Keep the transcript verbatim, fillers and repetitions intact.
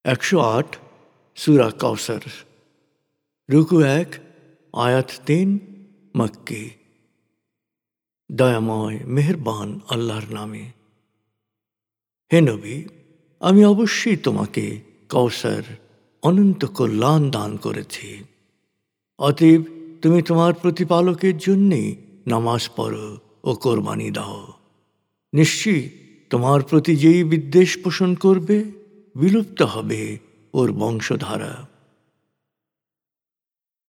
একশো আট সূরা কাউসার। রুকু এক, আয়াত তিন, মক্কি। দয়াময় মেহেরবান আল্লাহর নামে। হে নবী, আমি অবশ্যই তোমাকে কাউসার অনন্ত কল্যাণ দান করেছি। অতএব তুমি তোমার প্রতিপালকের জন্যে নামাজ পড়ো ও কোরবানি দাও। নিশ্চয়ই তোমার প্রতি যেই বিদ্বেষ পোষণ করবে, বিলুপ্ত হবে ওর বংশধারা।